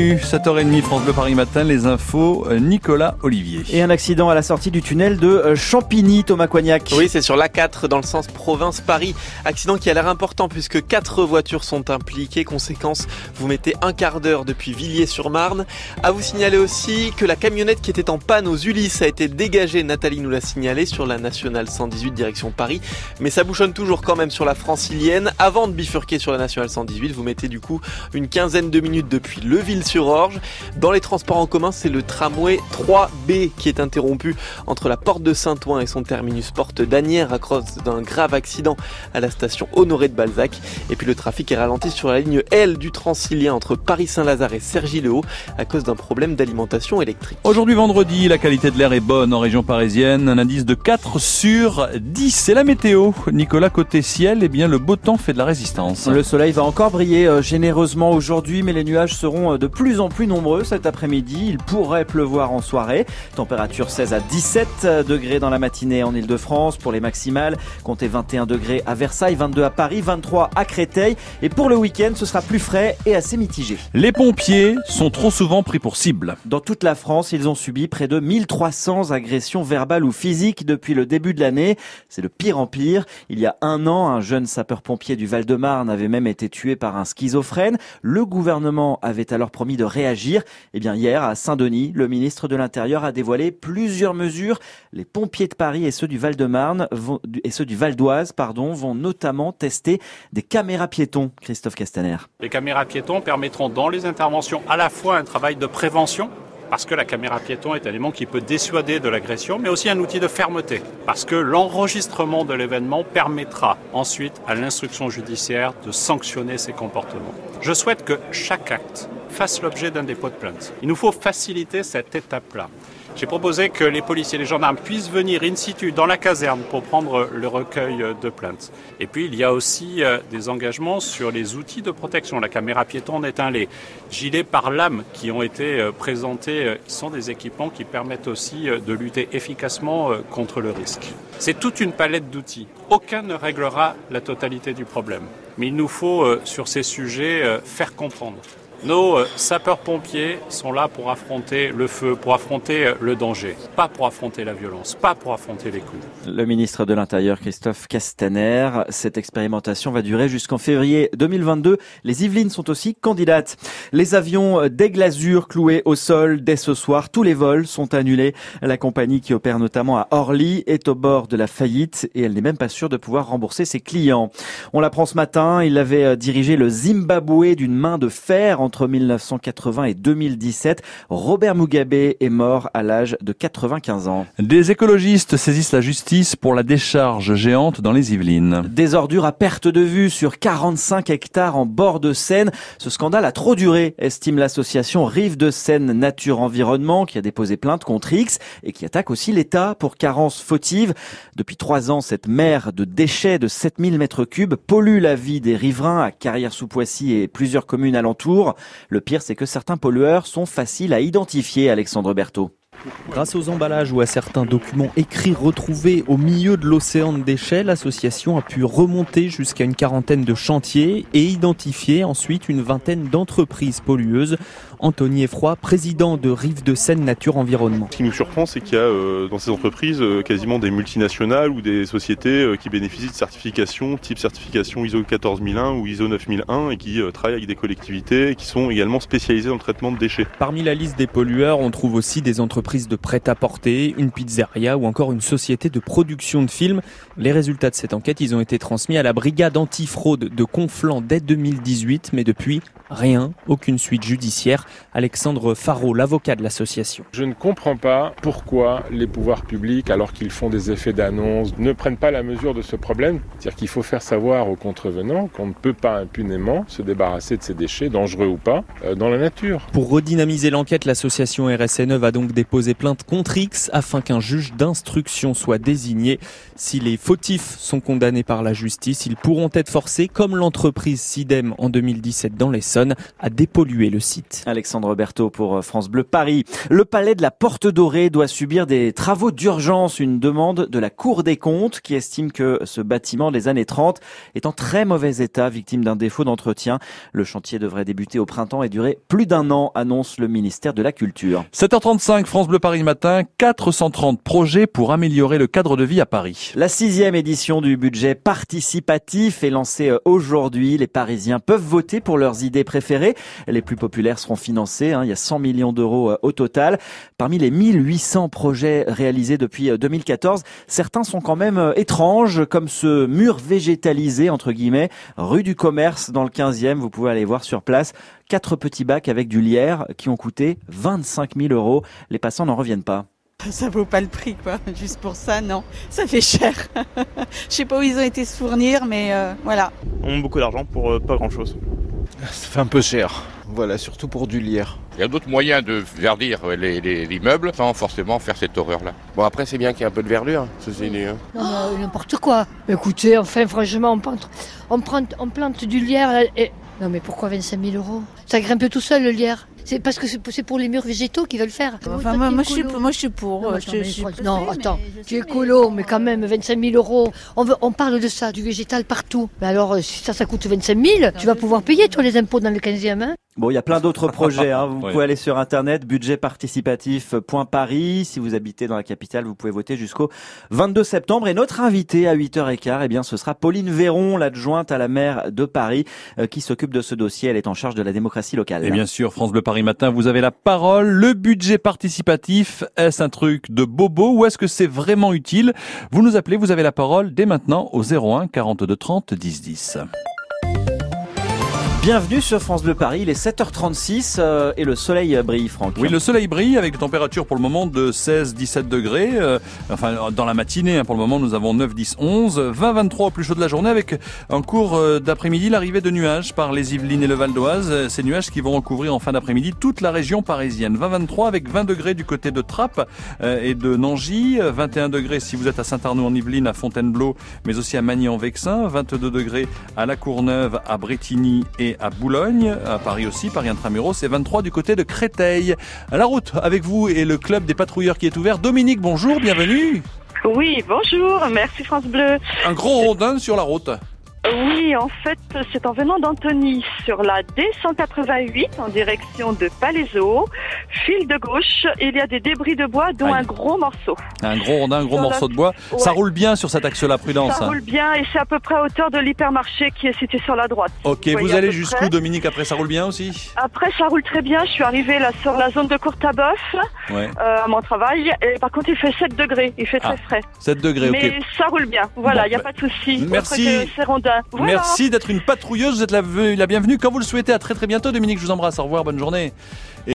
continue, 7h30, France Bleu Paris Matin, les infos, Nicolas Olivier. Et un accident à la sortie du tunnel de Champigny, Thomas Coignac. Oui, c'est sur l'A4 dans le sens province-Paris. Accident qui a l'air important puisque 4 voitures sont impliquées. Conséquence, vous mettez un quart d'heure depuis Villiers-sur-Marne. À vous signaler aussi que la camionnette qui était en panne aux Ulysses a été dégagée. Nathalie nous l'a signalé sur la nationale 118 direction Paris. Mais ça bouchonne toujours quand même sur la francilienne. Avant de bifurquer sur la nationale 118, vous mettez du coup une quinzaine de minutes depuis Leuville-sur-Orge. Dans les transports en commun, c'est le tramway 3B qui est interrompu entre la porte de Saint-Ouen et son terminus porte d'Asnières à cause d'un grave accident à la station Honoré de Balzac. Et puis le trafic est ralenti sur la ligne L du Transilien entre Paris-Saint-Lazare et Cergy-le-Haut à cause d'un problème d'alimentation électrique. Aujourd'hui vendredi, la qualité de l'air est bonne en région parisienne, un indice de 4 sur 10. C'est la météo. Nicolas, côté ciel, eh bien le beau temps fait de la résistance. Le soleil va encore briller généreusement aujourd'hui, mais les nuages seront de plus en plus nombreux cet après-midi. Il pourrait pleuvoir en soirée. Température 16 à 17 degrés dans la matinée en Ile-de-France. Pour les maximales, comptez 21 degrés à Versailles, 22 à Paris, 23 à Créteil. Et pour le week-end, ce sera plus frais et assez mitigé. Les pompiers sont trop souvent pris pour cible. Dans toute la France, ils ont subi près de 1300 agressions verbales ou physiques depuis le début de l'année. C'est de pire en pire. Il y a un an, un jeune sapeur-pompier du Val-de-Marne avait même été tué par un schizophrène. Le gouvernement avait alors promis de réagir. Eh bien, hier, à Saint-Denis, le ministre de l'Intérieur a dévoilé plusieurs mesures. Les pompiers de Paris et ceux du Val-de-Marne et ceux du Val d'Oise, vont notamment tester des caméras piétons. Christophe Castaner. Les caméras piétons permettront dans les interventions à la fois un travail de prévention, parce que la caméra piéton est un élément qui peut dissuader de l'agression, mais aussi un outil de fermeté, parce que l'enregistrement de l'événement permettra ensuite à l'instruction judiciaire de sanctionner ces comportements. Je souhaite que chaque acte fasse l'objet d'un dépôt de plainte. Il nous faut faciliter cette étape-là. J'ai proposé que les policiers et les gendarmes puissent venir in situ dans la caserne pour prendre le recueil de plaintes. Et puis il y a aussi des engagements sur les outils de protection. La caméra piéton éteint les gilets pare-lames qui ont été présentés. Sont des équipements qui permettent aussi de lutter efficacement contre le risque. C'est toute une palette d'outils. Aucun ne réglera la totalité du problème. Mais il nous faut, sur ces sujets, faire comprendre. Nos sapeurs-pompiers sont là pour affronter le feu, pour affronter le danger, pas pour affronter la violence, pas pour affronter les coups. Le ministre de l'Intérieur, Christophe Castaner. Cette expérimentation va durer jusqu'en février 2022. Les Yvelines sont aussi candidates. Les avions d'Aigle Azur cloués au sol dès ce soir. Tous les vols sont annulés. La compagnie qui opère notamment à Orly est au bord de la faillite et elle n'est même pas sûre de pouvoir rembourser ses clients. On l'apprend ce matin, il avait dirigé le Zimbabwe d'une main de fer entre 1980 et 2017. Robert Mugabe est mort à l'âge de 95 ans. Des écologistes saisissent la justice pour la décharge géante dans les Yvelines. Des ordures à perte de vue sur 45 hectares en bord de Seine. Ce scandale a trop duré, estime l'association Rive de Seine Nature Environnement qui a déposé plainte contre X et qui attaque aussi l'État pour carence fautive. Depuis 3 ans, cette mer de déchets de 7000 mètres cubes pollue la vie des riverains à Carrières-sous-Poissy et plusieurs communes alentours. Le pire, c'est que certains pollueurs sont faciles à identifier, Alexandre Berthaud. Grâce aux emballages ou à certains documents écrits retrouvés au milieu de l'océan de déchets, l'association a pu remonter jusqu'à une quarantaine de chantiers et identifier ensuite une vingtaine d'entreprises pollueuses. Anthony Effroy, président de Rive de Seine Nature Environnement. Ce qui nous surprend, c'est qu'il y a dans ces entreprises quasiment des multinationales ou des sociétés qui bénéficient de certifications, type certification ISO 14001 ou ISO 9001 et qui travaillent avec des collectivités et qui sont également spécialisées dans le traitement de déchets. Parmi la liste des pollueurs, on trouve aussi des entreprises de prêt-à-porter, une pizzeria ou encore une société de production de films. Les résultats de cette enquête, ils ont été transmis à la brigade antifraude de Conflans dès 2018, mais depuis, rien, aucune suite judiciaire. Alexandre Faro, l'avocat de l'association. Je ne comprends pas pourquoi les pouvoirs publics, alors qu'ils font des effets d'annonce, ne prennent pas la mesure de ce problème. C'est-à-dire qu'il faut faire savoir aux contrevenants qu'on ne peut pas impunément se débarrasser de ces déchets, dangereux ou pas, dans la nature. Pour redynamiser l'enquête, l'association RSNE va donc déposer déposer plainte contre X afin qu'un juge d'instruction soit désigné. Si les fautifs sont condamnés par la justice, ils pourront être forcés, comme l'entreprise Sidem en 2017 dans l'Essonne, à dépolluer le site. Alexandre Berthaud pour France Bleu Paris. Le palais de la Porte Dorée doit subir des travaux d'urgence. Une demande de la Cour des comptes qui estime que ce bâtiment des années 30 est en très mauvais état, victime d'un défaut d'entretien. Le chantier devrait débuter au printemps et durer plus d'un an, annonce le ministère de la Culture. 7h35, France Bleu Paris matin, 430 projets pour améliorer le cadre de vie à Paris. La 6e édition du budget participatif est lancée aujourd'hui. Les Parisiens peuvent voter pour leurs idées préférées. Les plus populaires seront financés. Il y a 100 millions d'euros au total. Parmi les 1800 projets réalisés depuis 2014, certains sont quand même étranges, comme ce mur végétalisé, entre guillemets, rue du Commerce dans le 15e. Vous pouvez aller voir sur place. 4 petits bacs avec du lierre qui ont coûté 25 000 euros. Les passants n'en reviennent pas. Ça vaut pas le prix, quoi. Juste pour ça, non. Ça fait cher. Je sais pas où ils ont été se fournir, mais voilà. On a beaucoup d'argent pour pas grand-chose. Ça fait un peu cher. Voilà, surtout pour du lierre. Il y a d'autres moyens de verdir l'immeuble sans forcément faire cette horreur-là. Bon, après, c'est bien qu'il y ait un peu de verdure, ceci dit. Non, n'importe quoi. Écoutez, enfin, franchement, on plante du lierre et... Non, mais pourquoi 25 000 euros? Ça grimpe tout seul, le lierre. C'est parce que c'est pour les murs végétaux qu'ils veulent faire. Enfin, moi, je suis pour. Non, attends, tu es écolo, mais quand même, 25 000 euros. On parle de ça, du végétal partout. Mais alors, si ça coûte 25 000, tu vas pouvoir payer, toi, les impôts dans le 15e, hein? Bon, il y a plein d'autres projets. Vous pouvez aller sur internet, budgetparticipatif.paris. Si vous habitez dans la capitale, vous pouvez voter jusqu'au 22 septembre. Et notre invitée à 8h15, ce sera Pauline Véron, l'adjointe à la maire de Paris, qui s'occupe de ce dossier. Elle est en charge de la démocratie locale. Et bien sûr, France Bleu Paris matin, vous avez la parole. Le budget participatif, est-ce un truc de bobo ou est-ce que c'est vraiment utile? Vous nous appelez, vous avez la parole dès maintenant au 01 42 30 10 10. Bienvenue sur France Bleu Paris, il est 7h36 et le soleil brille, Franck. Oui, le soleil brille avec des températures pour le moment de 16-17 degrés. Dans la matinée, pour le moment, nous avons 9, 10, 11, 20, 23 au plus chaud de la journée avec en cours d'après-midi l'arrivée de nuages par les Yvelines et le Val d'Oise. Ces nuages qui vont recouvrir en fin d'après-midi toute la région parisienne. 20, 23 avec 20 degrés du côté de Trappes et de Nangy. 21 degrés si vous êtes à Saint-Arnaud en Yvelines, à Fontainebleau, mais aussi à Magny-en-Vexin. 22 degrés à La Courneuve, à Brétigny et à Boulogne, à Paris aussi, Paris Intramuros, et 23 du côté de Créteil. À la route avec vous et le club des patrouilleurs qui est ouvert. Dominique, bonjour, bienvenue. Oui, bonjour, merci France Bleu. Un gros rondin sur la route. Oui, en fait, c'est en venant d'Antony sur la D188 en direction de Palaiseau. Fil de gauche, il y a des débris de bois, dont un gros morceau. Un gros rondin, un gros morceau de bois. Ouais. Ça roule bien sur cet axe-là, prudence. Ça roule bien et c'est à peu près à hauteur de l'hypermarché qui est situé sur la droite. Ok, vous allez jusqu'où, Dominique? Après, ça roule bien aussi? Après, ça roule très bien. Je suis arrivée là sur la zone de Courtabœuf, à mon travail. Et par contre, il fait 7 degrés. Il fait très frais. 7 degrés, ok. Mais ça roule bien. Voilà, il n'y a pas de souci. Merci. Voilà. Merci d'être une patrouilleuse. Vous êtes la bienvenue quand vous le souhaitez. À très très bientôt, Dominique. Je vous embrasse. Au revoir. Bonne journée.